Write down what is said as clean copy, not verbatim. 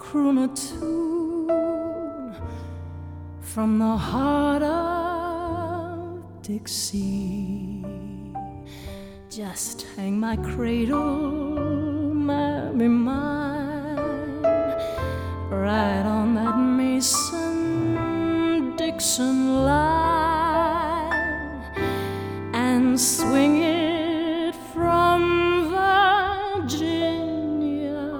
crooner tune from the heart of Dixie. Just hang my cradle, mammy mine, right on that Mason-Dixon line, and swing